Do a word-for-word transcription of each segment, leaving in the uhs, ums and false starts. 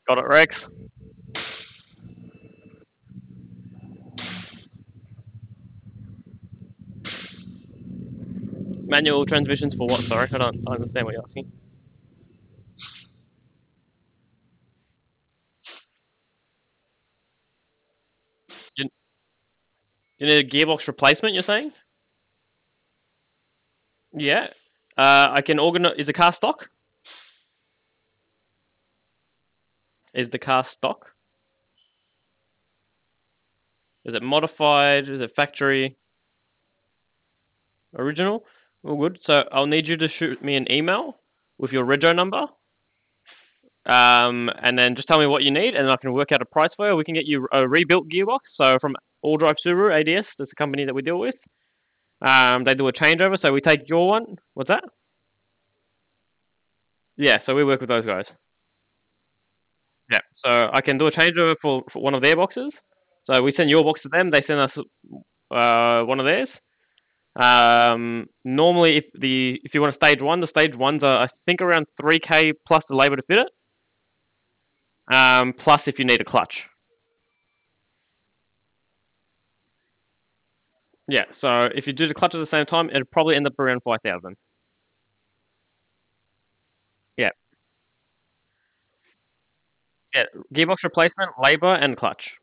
Got it, Rex. Manual transmissions for what? Sorry, I don't understand what you're asking. You, you need a gearbox replacement, you're saying? Yeah. Uh, I can organize. Is the car stock? Is the car stock? Is it modified? Is it factory? Original? All good. So I'll need you to shoot me an email with your rego number. Um, and then just tell me what you need, and I can work out a price for you. We can get you a rebuilt gearbox. So from All Drive Subaru A D S, that's the company that we deal with. Um, they do a changeover, so we take your one. What's that? Yeah, so we work with those guys. Yeah, so I can do a changeover for, for one of their boxes. So we send your box to them. They send us uh, one of theirs. Um, normally, if the if you want a stage one, the stage ones are I think around three k plus the labor to fit it. Um, plus if you need a clutch. Yeah, so if you do the clutch at the same time, it'd probably end up around five thousand. Yeah, yeah, gearbox replacement, labor, and clutch.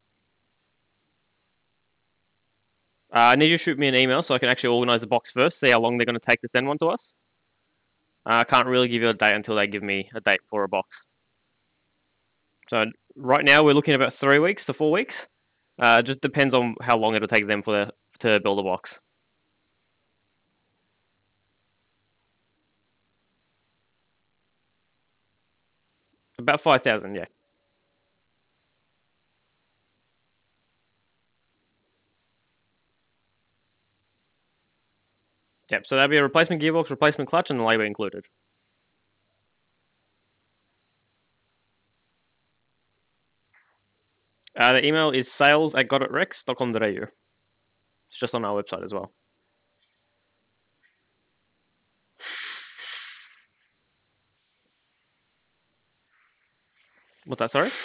Uh, I need you to shoot me an email so I can actually organize the box first, see how long they're going to take to send one to us. Uh, I can't really give you a date until they give me a date for a box. So right now we're looking at about three weeks to four weeks. Uh, it just depends on how long it'll take them for the, to build a box. About five thousand, yeah. Yep. So that'd be a replacement gearbox, replacement clutch, and the labor included. Uh, the email is sales at gotitrex dot com dot a u. It's just on our website as well. What's that? Sorry.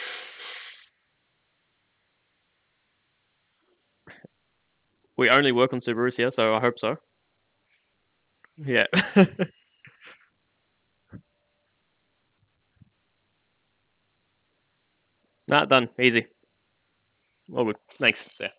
We only work on Subarus here, so I hope so. Yeah. Nah, done. Easy. All good. Thanks. Yeah.